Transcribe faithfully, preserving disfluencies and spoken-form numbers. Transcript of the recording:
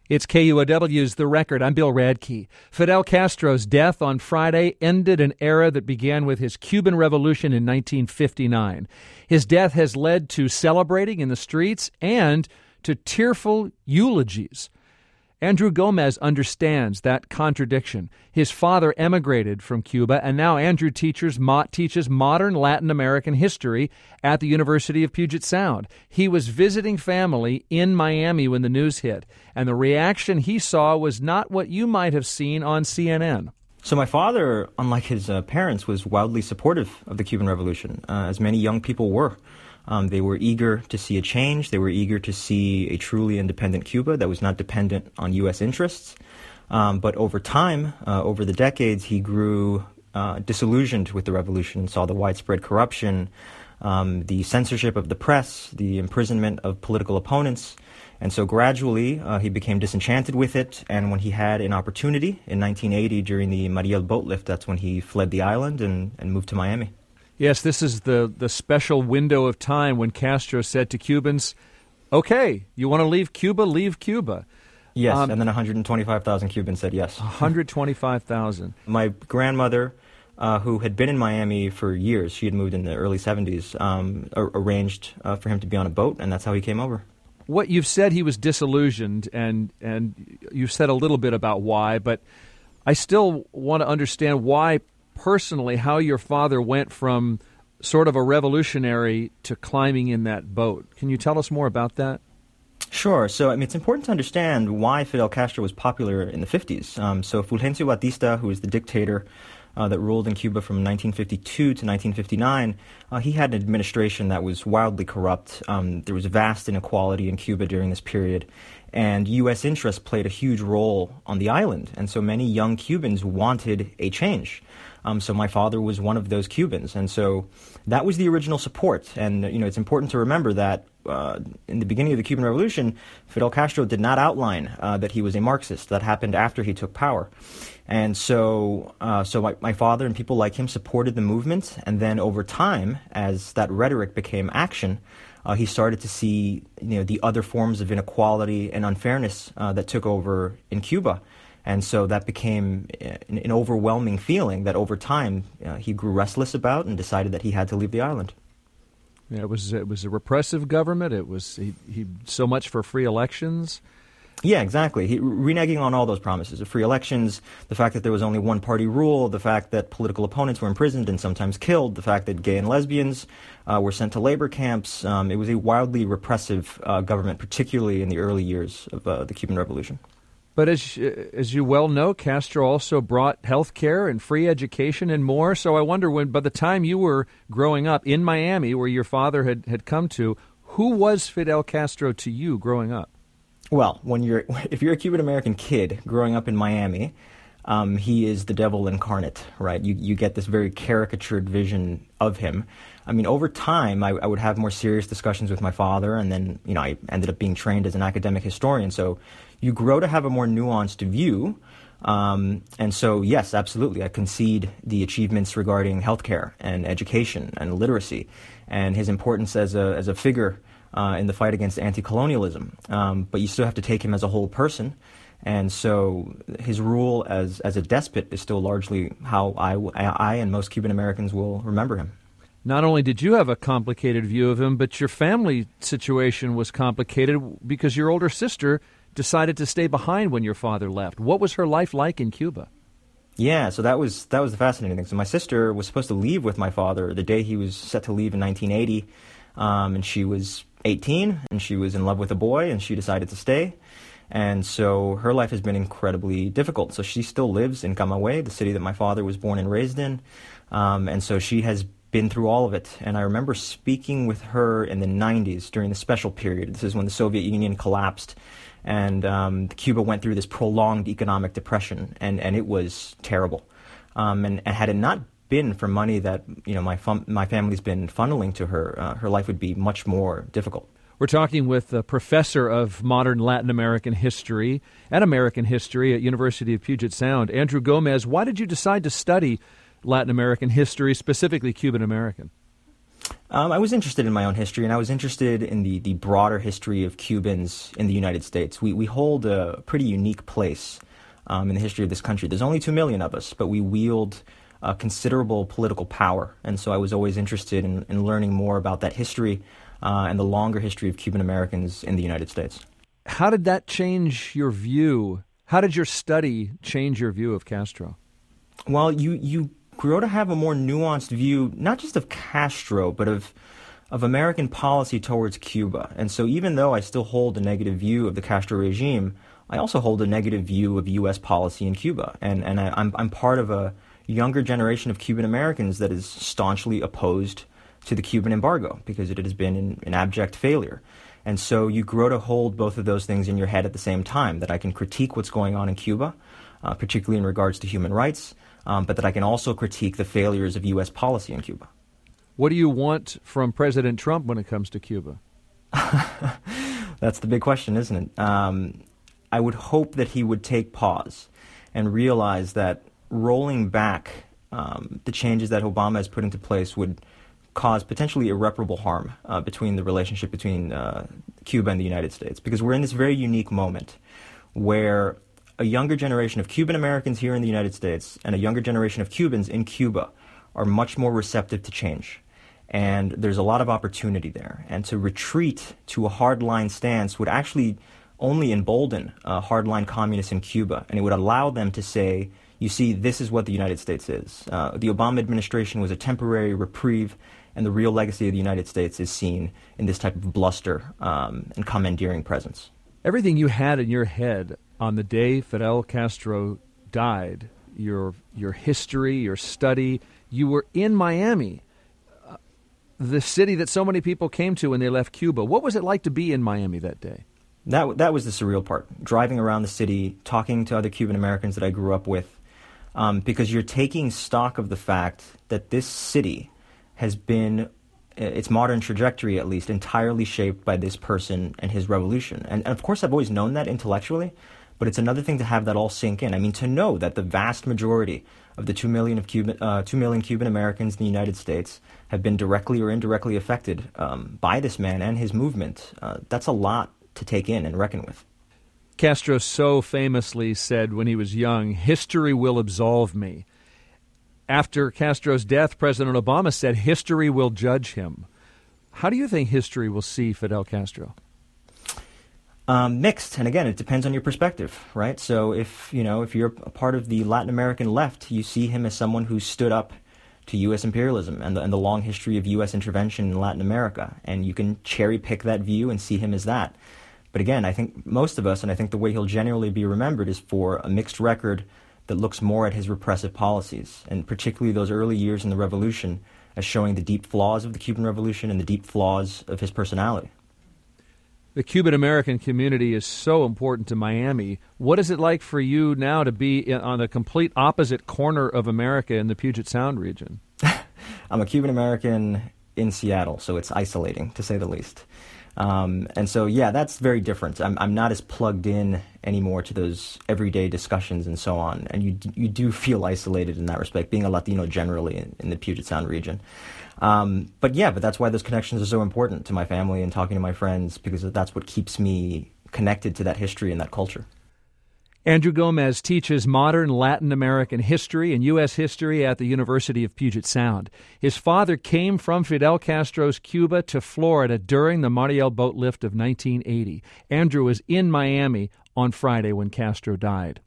It's K U O W's The Record. I'm Bill Radke. Fidel Castro's death on Friday ended an era that began with his Cuban Revolution in nineteen fifty-nine. His death has led to celebrating in the streets and to tearful eulogies. Andrew Gomez understands that contradiction. His father emigrated from Cuba, and now Andrew teaches, mo- teaches modern Latin American history at the University of Puget Sound. He was visiting family in Miami when the news hit, and the reaction he saw was not what you might have seen on C N N. So my father, unlike his uh, parents, was wildly supportive of the Cuban Revolution, uh, as many young people were. Um, they were eager to see a change. They were eager to see a truly independent Cuba that was not dependent on U S interests. Um, but over time, uh, over the decades, he grew uh, disillusioned with the revolution, saw the widespread corruption, um, the censorship of the press, the imprisonment of political opponents. And so gradually, uh, he became disenchanted with it. And when he had an opportunity in nineteen eighty during the Mariel boat lift, that's when he fled the island and, and moved to Miami. Yes, this is the, the special window of time when Castro said to Cubans, okay, you want to leave Cuba, leave Cuba. Yes, um, and then one hundred twenty-five thousand Cubans said yes. one hundred twenty-five thousand. My grandmother, uh, who had been in Miami for years, she had moved in the early seventies, um, ar- arranged uh, for him to be on a boat, and that's how he came over. What you've said, he was disillusioned, and, and you've said a little bit about why, but I still want to understand why personally, how your father went from sort of a revolutionary to climbing in that boat. Can you tell us more about that? Sure. So, I mean, it's important to understand why Fidel Castro was popular in the fifties. Um, so, Fulgencio Batista, who was the dictator uh, that ruled in Cuba from nineteen fifty-two to nineteen fifty-nine, uh, he had an administration that was wildly corrupt. Um, there was vast inequality in Cuba during this period. And U S interests played a huge role on the island. And so many young Cubans wanted a change. Um, so my father was one of those Cubans. And so that was the original support. And, you know, it's important to remember that uh, in the beginning of the Cuban Revolution, Fidel Castro did not outline uh, that he was a Marxist. That happened after he took power. And so uh, so my, my father and people like him supported the movement. And then over time, as that rhetoric became action, uh, he started to see, you know, the other forms of inequality and unfairness uh, that took over in Cuba. And so that became an, an overwhelming feeling that over time uh, he grew restless about and decided that he had to leave the island. Yeah, it was it was a repressive government. It was he, he so much for free elections. Yeah, exactly. He, reneging on all those promises of free elections, the fact that there was only one party rule, the fact that political opponents were imprisoned and sometimes killed, the fact that gay and lesbians uh, were sent to labor camps. Um, it was a wildly repressive uh, government, particularly in the early years of uh, the Cuban Revolution. But as as you well know, Castro also brought health care and free education and more. So I wonder, when by the time you were growing up in Miami, where your father had, had come to, who was Fidel Castro to you growing up? Well, when you're if you're a Cuban-American kid growing up in Miami, um, he is the devil incarnate, right? You you get this very caricatured vision of him. I mean, over time, I, I would have more serious discussions with my father, and then, you know, I ended up being trained as an academic historian. So you grow to have a more nuanced view. Um, and so, yes, absolutely, I concede the achievements regarding healthcare and education and literacy and his importance as a as a figure uh, in the fight against anti-colonialism. Um, but you still have to take him as a whole person. And so his rule as, as a despot is still largely how I, I and most Cuban Americans will remember him. Not only did you have a complicated view of him, but your family situation was complicated because your older sister decided to stay behind when your father left. What was her life like in Cuba? Yeah, so that was that was the fascinating thing. So my sister was supposed to leave with my father the day he was set to leave in nineteen eighty, um, and she was eighteen, and she was in love with a boy, and she decided to stay. And so her life has been incredibly difficult. So she still lives in Camagüey, the city that my father was born and raised in, um, and so she has been through all of it. And I remember speaking with her in the nineties during the special period. This is when the Soviet Union collapsed, and um, Cuba went through this prolonged economic depression, and, and it was terrible. Um, and, and had it not been for money that, you know, my fam- my family's been funneling to her, uh, her life would be much more difficult. We're talking with a professor of modern Latin American history and American history at University of Puget Sound, Andrew Gomez. Why did you decide to study Latin American history, specifically Cuban American? Um, I was interested in my own history, and I was interested in the, the broader history of Cubans in the United States. We we hold a pretty unique place um, in the history of this country. There's only two million of us, but we wield uh, considerable political power. And so I was always interested in, in learning more about that history uh, and the longer history of Cuban Americans in the United States. How did that change your view? How did your study change your view of Castro? Well, you you grow to have a more nuanced view, not just of Castro, but of of American policy towards Cuba. And so even though I still hold a negative view of the Castro regime, I also hold a negative view of U S policy in Cuba. And and I, I'm I'm part of a younger generation of Cuban Americans that is staunchly opposed to the Cuban embargo because it has been an, an abject failure. And so you grow to hold both of those things in your head at the same time, that I can critique what's going on in Cuba, uh, particularly in regards to human rights, Um, but that I can also critique the failures of U S policy in Cuba. What do you want from President Trump when it comes to Cuba? That's the big question, isn't it? Um, I would hope that he would take pause and realize that rolling back um, the changes that Obama has put into place would cause potentially irreparable harm uh, between the relationship between uh, Cuba and the United States. Because we're in this very unique moment where a younger generation of Cuban Americans here in the United States and a younger generation of Cubans in Cuba are much more receptive to change. And there's a lot of opportunity there. And to retreat to a hardline stance would actually only embolden uh, hardline communists in Cuba. And it would allow them to say, you see, this is what the United States is. Uh, the Obama administration was a temporary reprieve, and the real legacy of the United States is seen in this type of bluster um, and commandeering presence. Everything you had in your head on the day Fidel Castro died, your your history, your study, you were in Miami, uh, the city that so many people came to when they left Cuba. What was it like to be in Miami that day? That that was the surreal part, driving around the city, talking to other Cuban Americans that I grew up with, um, because you're taking stock of the fact that this city has been, its modern trajectory at least, entirely shaped by this person and his revolution. And, and of course, I've always known that intellectually, but it's another thing to have that all sink in. I mean, to know that the vast majority of the two million of Cuban, uh, two million Cuban Americans in the United States have been directly or indirectly affected um, by this man and his movement, uh, that's a lot to take in and reckon with. Castro so famously said when he was young, "History will absolve me." After Castro's death, President Obama said, "History will judge him." How do you think history will see Fidel Castro? Um, mixed, and again, it depends on your perspective, right? So if, you know, if you're a part of the Latin American left, you see him as someone who stood up to U S imperialism and the, and the long history of U S intervention in Latin America, and you can cherry pick that view and see him as that. But again, I think most of us, and I think the way he'll generally be remembered is for a mixed record that looks more at his repressive policies, and particularly those early years in the revolution as showing the deep flaws of the Cuban Revolution and the deep flaws of his personality. The Cuban-American community is so important to Miami. What is it like for you now to be on the complete opposite corner of America in the Puget Sound region? I'm a Cuban-American in Seattle, so it's isolating, to say the least. Um, and so, yeah, that's very different. I'm, I'm not as plugged in anymore to those everyday discussions and so on. And you you do feel isolated in that respect, being a Latino generally in, in the Puget Sound region. Um, but yeah, but that's why those connections are so important to my family and talking to my friends, because that's what keeps me connected to that history and that culture. Andrew Gomez teaches modern Latin American history and U S history at the University of Puget Sound. His father came from Fidel Castro's Cuba to Florida during the Mariel boat lift of nineteen eighty. Andrew was in Miami on Friday when Castro died.